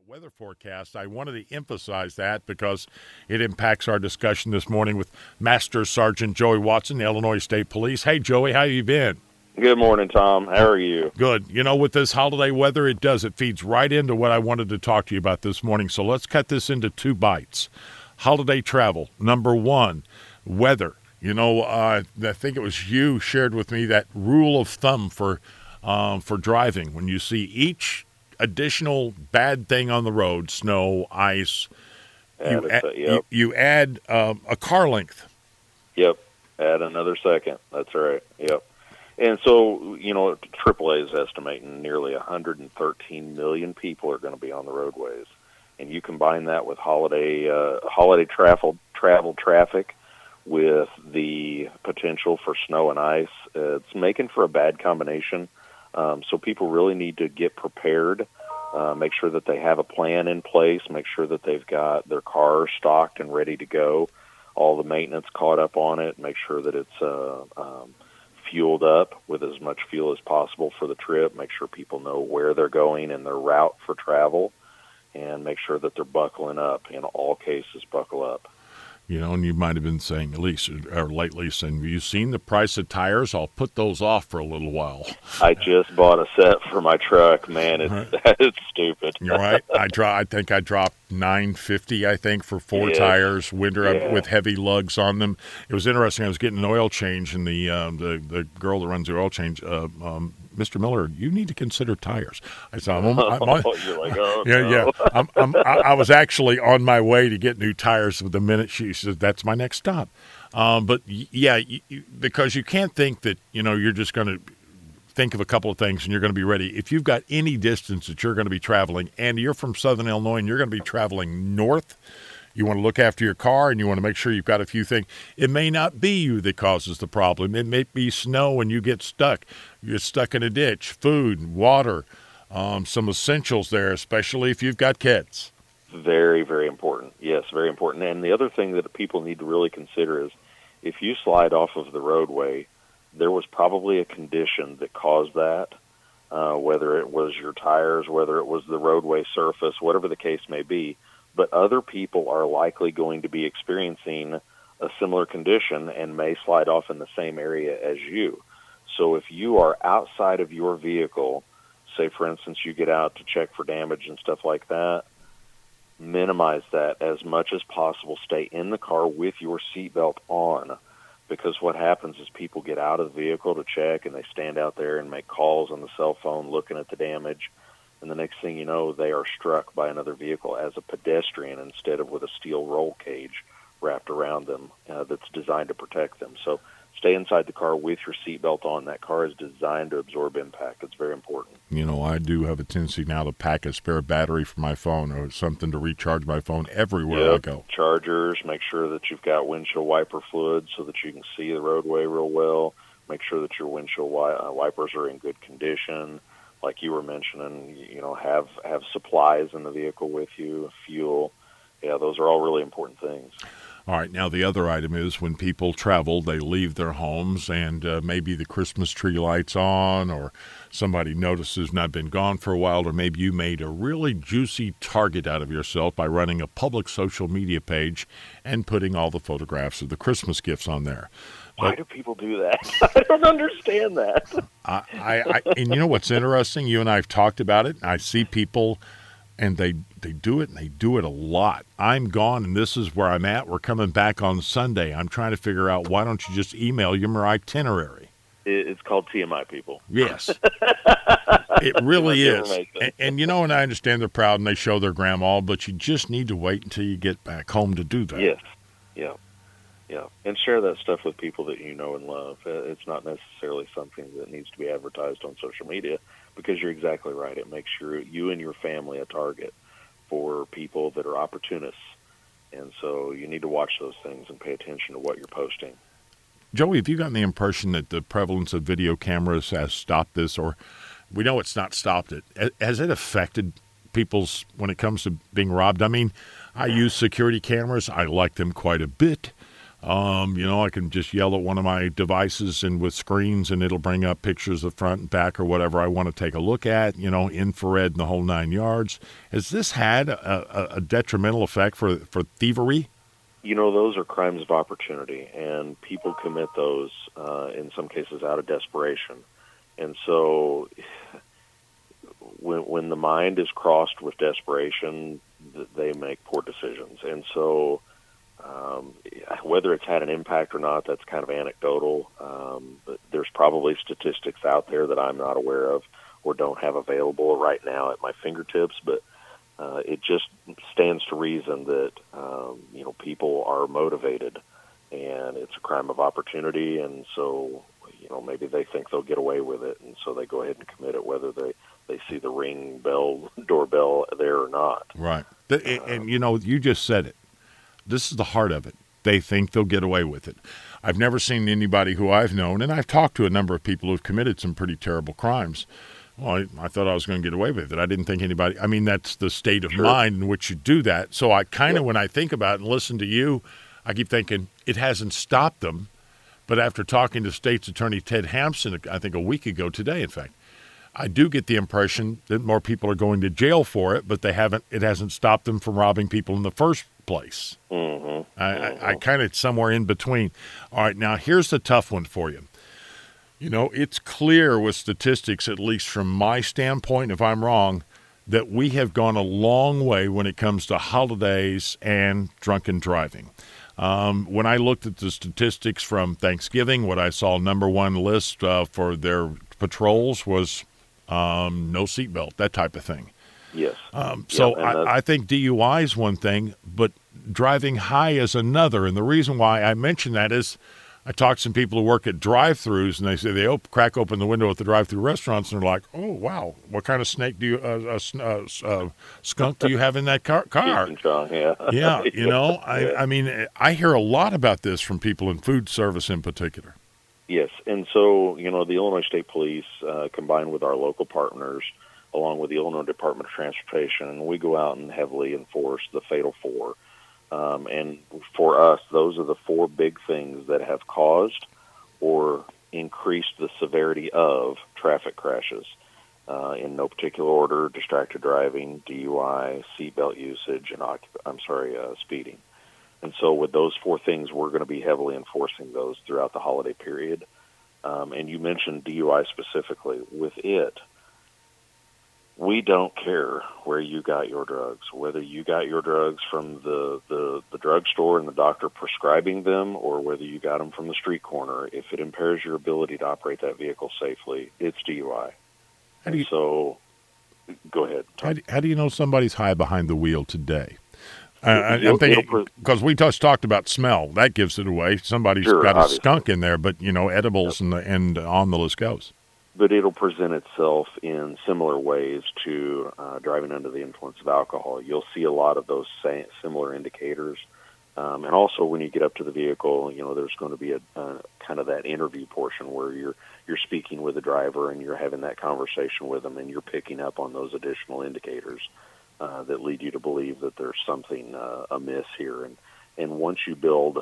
weather forecast. I wanted to emphasize that because it impacts our discussion this morning with Master Sergeant Joey Watson, the Illinois State Police. Hey, Joey, how you been? Good morning, Tom. How are you? Good. You know, with this holiday weather, it feeds right into what I wanted to talk to you about this morning. So let's cut this into 2 bites. Holiday travel. Number 1, weather. You know, I think it was you shared with me that rule of thumb for driving. When you see each additional bad thing on the road, snow, ice, you add a car length. Yep. Add another second. That's right. Yep. And so, you know, AAA is estimating nearly 113 million people are going to be on the roadways. And you combine that with holiday travel traffic with the potential for snow and ice. It's making for a bad combination. So people really need to get prepared, make sure that they have a plan in place, make sure that they've got their car stocked and ready to go, all the maintenance caught up on it, make sure that it's fueled up with as much fuel as possible for the trip, make sure people know where they're going and their route for travel, and make sure that they're buckling up. In all cases, buckle up. You know, and you might have been saying, at least, or lately, saying, have you seen the price of tires? I'll put those off for a little while. I just bought a set for my truck, man. It's stupid. You're right. I think I dropped $9.50, I think, for 4 tires, winter with heavy lugs on them. It was interesting. I was getting an oil change, and the girl that runs the oil change, Mr. Miller, you need to consider tires. I said, you're like, oh, yeah, no. yeah. I was actually on my way to get new tires the minute she said, that's my next stop. But yeah, because you can't think that, you know, you're just going to think of a couple of things and you're going to be ready. If you've got any distance that you're going to be traveling, and you're from Southern Illinois and you're going to be traveling north, you want to look after your car and you want to make sure you've got a few things. It may not be you that causes the problem. It may be snow and you get stuck. You're stuck in a ditch. Food, water, some essentials there, especially if you've got kids. Very, very important. Yes, very important. And the other thing that people need to really consider is if you slide off of the roadway, there was probably a condition that caused that, whether it was your tires, whether it was the roadway surface, whatever the case may be. But other people are likely going to be experiencing a similar condition and may slide off in the same area as you. So if you are outside of your vehicle, say, for instance, you get out to check for damage and stuff like that, minimize that as much as possible. Stay in the car with your seatbelt on, because what happens is people get out of the vehicle to check, and they stand out there and make calls on the cell phone looking at the damage. And the next thing you know, they are struck by another vehicle as a pedestrian instead of with a steel roll cage wrapped around them that's designed to protect them. So stay inside the car with your seatbelt on. That car is designed to absorb impact. It's very important. You know, I do have a tendency now to pack a spare battery for my phone or something to recharge my phone everywhere I go. Chargers, make sure that you've got windshield wiper fluid so that you can see the roadway real well. Make sure that your windshield wipers are in good condition. Like you were mentioning, you know, have supplies in the vehicle with you, fuel. Yeah, those are all really important things. All right. Now, the other item is when people travel, they leave their homes and maybe the Christmas tree light's on, or somebody notices not been gone for a while, or maybe you made a really juicy target out of yourself by running a public social media page and putting all the photographs of the Christmas gifts on there. Why do people do that? I don't understand that. And you know what's interesting? You and I have talked about it. I see people, and they do it, and they do it a lot. I'm gone, and this is where I'm at. We're coming back on Sunday. I'm trying to figure out, why don't you just email your itinerary? It's called TMI, people. Yes. It really is. And you know, and I understand they're proud and they show their grandma, but you just need to wait until you get back home to do that. Yes. Yeah. Yeah, and share that stuff with people that you know and love. It's not necessarily something that needs to be advertised on social media, because you're exactly right. It makes you and your family a target for people that are opportunists. And so you need to watch those things and pay attention to what you're posting. Joey, have you gotten the impression that the prevalence of video cameras has stopped this, or we know it's not stopped it? Has it affected people's, when it comes to being robbed? I mean, I use security cameras. I like them quite a bit. I can just yell at one of my devices and with screens, and it'll bring up pictures of front and back or whatever I want to take a look at, infrared and the whole 9 yards. Has this had a detrimental effect for thievery? Those are crimes of opportunity, and people commit those in some cases out of desperation. And so when the mind is crossed with desperation, they make poor decisions. And so whether it's had an impact or not, that's kind of anecdotal. But there's probably statistics out there that I'm not aware of or don't have available right now at my fingertips. But it just stands to reason that people are motivated, and it's a crime of opportunity. And so maybe they think they'll get away with it, and so they go ahead and commit it, whether they see the ring bell doorbell there or not. Right. And you just said it. This is the heart of it. They think they'll get away with it. I've never seen anybody who I've known, and I've talked to a number of people who've committed some pretty terrible crimes. Well, I thought I was going to get away with it. I didn't think anybody – I mean, that's the state of mind in which you do that. So I kind of, when I think about it and listen to you, I keep thinking it hasn't stopped them. But after talking to State's Attorney Ted Hampson, I think a week ago today, in fact, I do get the impression that more people are going to jail for it, but it hasn't stopped them from robbing people in the first place. Mm-hmm. I kind of somewhere in between. All right, now here's the tough one for you. It's clear with statistics, at least from my standpoint, if I'm wrong, that we have gone a long way when it comes to holidays and drunken driving. When I looked at the statistics from Thanksgiving, what I saw number one list for their patrols was no seatbelt, that type of thing. Yes. I think DUI is one thing, but driving high is another. And the reason why I mention that is I talk to some people who work at drive-thrus, and they say they crack open the window at the drive-thru restaurants, and they're like, "Oh wow, what kind of snake do you skunk do you have in that car?" Yeah. I mean, I hear a lot about this from people in food service in particular. Yes, and so the Illinois State Police, combined with our local partners, along with the Illinois Department of Transportation, we go out and heavily enforce the Fatal Four. And for us, those are the four big things that have caused or increased the severity of traffic crashes. In no particular order: distracted driving, DUI, seatbelt usage, and speeding. And so with those four things, we're going to be heavily enforcing those throughout the holiday period. And you mentioned DUI specifically. With it, we don't care where you got your drugs, whether you got your drugs from the drugstore and the doctor prescribing them, or whether you got them from the street corner. If it impairs your ability to operate that vehicle safely, it's DUI. So, go ahead. How do you know somebody's high behind the wheel today? I'm thinking, because we just talked about smell. That gives it away. Somebody's got a skunk in there, but, edibles and on the list goes. But it'll present itself in similar ways to driving under the influence of alcohol. You'll see a lot of those similar indicators. And also when you get up to the vehicle, there's going to be a kind of that interview portion where you're speaking with the driver and you're having that conversation with them, and you're picking up on those additional indicators that lead you to believe that there's something amiss here. And once you build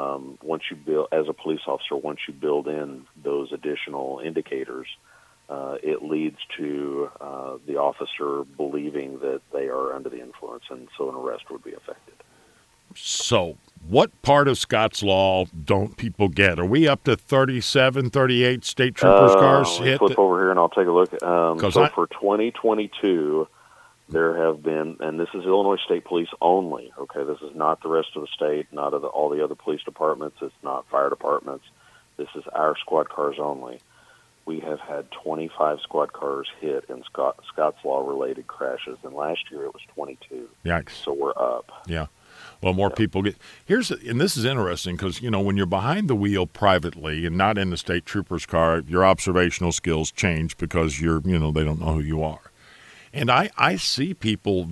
as a police officer, once you build in those additional indicators, it leads to the officer believing that they are under the influence, and so an arrest would be effected. So what part of Scott's Law don't people get? Are we up to 37, 38 state troopers cars hit? Flip over here and I'll take a look. For 2022, there have been, and this is Illinois State Police only, okay? This is not the rest of the state, not of all the other police departments. It's not fire departments. This is our squad cars only. We have had 25 squad cars hit in Scott's Law-related crashes, and last year it was 22. Yikes. So we're up. Yeah. Well, more people get – and this is interesting because, when you're behind the wheel privately and not in the state trooper's car, your observational skills change because they don't know who you are. And I see people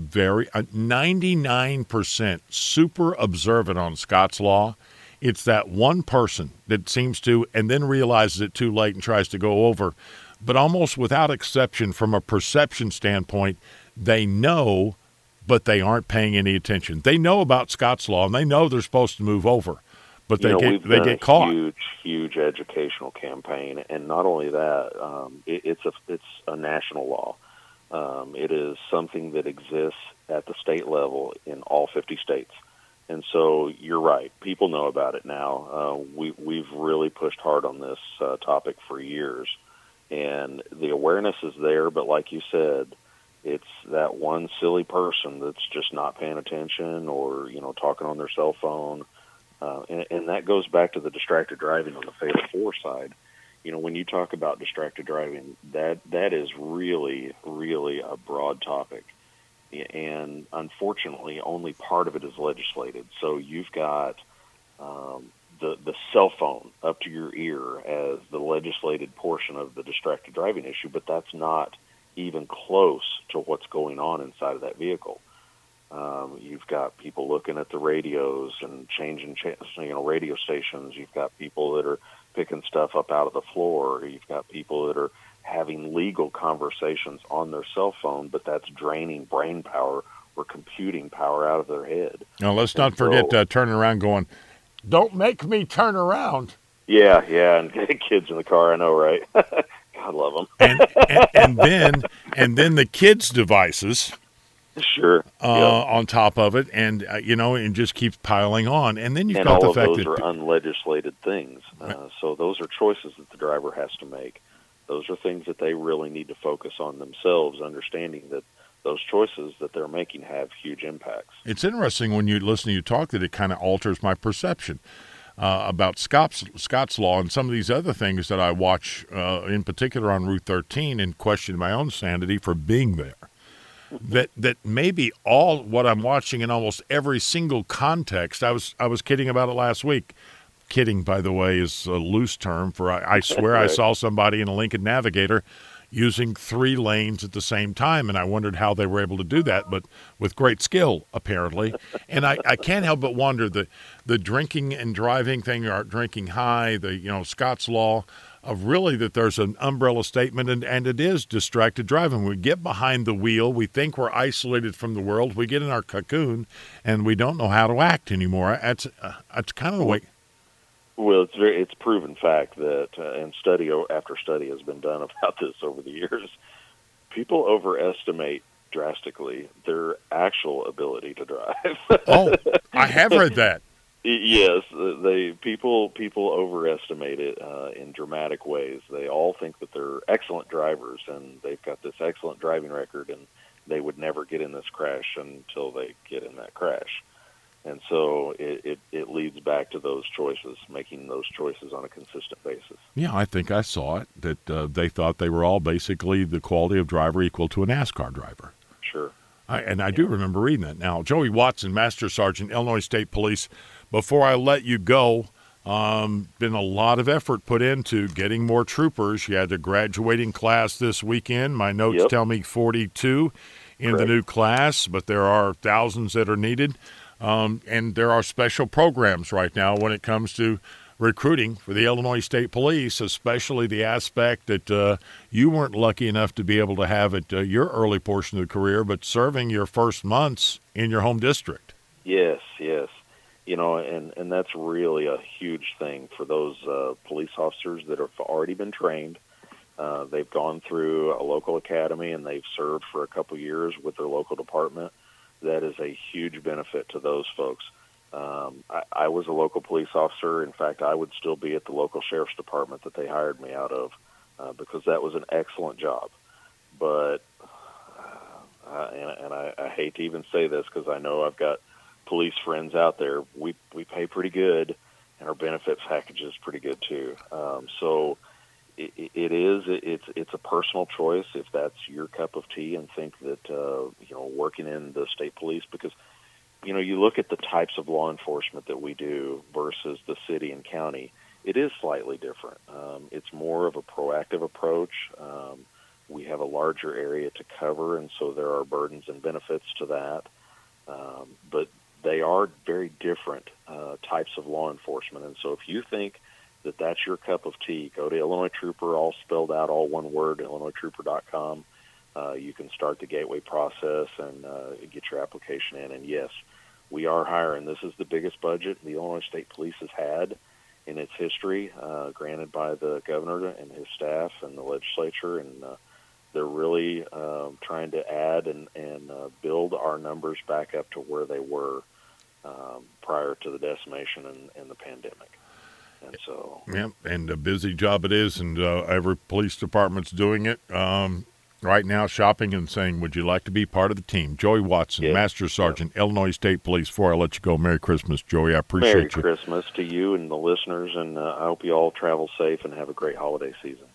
99% super observant on Scott's Law. It's that one person that seems to, and then realizes it too late and tries to go over. But almost without exception, from a perception standpoint, they know, but they aren't paying any attention. They know about Scott's Law, and they know they're supposed to move over. but we've they done get caught. huge educational campaign, and not only that, it's a national law. It is something that exists at the state level in all 50 states. And so you're right. People know about it now. We've really pushed hard on this topic for years. And the awareness is there, but like you said, it's that one silly person that's just not paying attention or, talking on their cell phone. And that goes back to the distracted driving on the Fatal 4 side. When you talk about distracted driving, that is really, really a broad topic. And unfortunately, only part of it is legislated. So you've got the cell phone up to your ear as the legislated portion of the distracted driving issue, but that's not even close to what's going on inside of that vehicle. You've got people looking at the radios and changing radio stations. You've got people that are picking stuff up out of the floor. You've got people that are having legal conversations on their cell phone, but that's draining brain power or computing power out of their head. Now, let's not forget turning around going, "Don't make me turn around." Yeah, and kids in the car, I know, right? God love them. and then the kids' devices. Sure. On top of it, and and just keeps piling on. And then you've got the fact that all of those are unlegislated things. So those are choices that the driver has to make. Those are things that they really need to focus on themselves, understanding that those choices that they're making have huge impacts. It's interesting when you listen to you talk that it kind of alters my perception about Scott's Law and some of these other things that I watch, in particular on Route 13, and question my own sanity for being there. That maybe all what I'm watching in almost every single context. I was kidding about it last week. Kidding, by the way, is a loose term for I swear I saw somebody in a Lincoln Navigator using 3 lanes at the same time, and I wondered how they were able to do that, but with great skill, apparently. And I can't help but wonder the drinking and driving thing, or drinking high, Scott's Law, of really that there's an umbrella statement, and it is distracted driving. We get behind the wheel, we think we're isolated from the world, we get in our cocoon, and we don't know how to act anymore. That's kind of the way. Well, it's proven fact that, and study after study has been done about this over the years, people overestimate drastically their actual ability to drive. Oh, I have read that. Yes, people overestimate it in dramatic ways. They all think that they're excellent drivers and they've got this excellent driving record, and they would never get in this crash until they get in that crash. And so it leads back to those choices, making those choices on a consistent basis. Yeah, I think I saw it, that they thought they were all basically the quality of driver equal to a NASCAR driver. Sure. I do remember reading that. Now, Joey Watson, Master Sergeant, Illinois State Police, before I let you go, been a lot of effort put into getting more troopers. You had the graduating class this weekend. My notes tell me 42 in the new class, but there are thousands that are needed. And there are special programs right now when it comes to recruiting for the Illinois State Police, especially the aspect that you weren't lucky enough to be able to have at your early portion of the career, but serving your first months in your home district. Yes. And that's really a huge thing for those police officers that have already been trained. They've gone through a local academy and they've served for a couple years with their local department. That is a huge benefit to those folks. I was a local police officer. In fact, I would still be at the local sheriff's department that they hired me out of because that was an excellent job. But, I hate to even say this because I know I've got police friends out there. We pay pretty good, and our benefits package is pretty good too. So it's a personal choice if that's your cup of tea, and think that working in the state police, because you look at the types of law enforcement that we do versus the city and county, it is slightly different. It's more of a proactive approach. We have a larger area to cover, and so there are burdens and benefits to that. But they are very different types of law enforcement, and so if you think that that's your cup of tea, go to Illinois Trooper, all spelled out, all one word, IllinoisTrooper.com. You can start the gateway process and get your application in. And yes, we are hiring. This is the biggest budget the Illinois State Police has had in its history, granted by the governor and his staff and the legislature, and they're really trying to add and build our numbers back up to where they were prior to the decimation and the pandemic. And so, yeah, and a busy job it is, and every police department's doing it right now, shopping and saying, "Would you like to be part of the team?" Joey Watson, yes. Master Sergeant, Illinois State Police. Before I let you go, Merry Christmas, Joey. I appreciate Merry you. Christmas to you and the listeners, and I hope you all travel safe and have a great holiday season.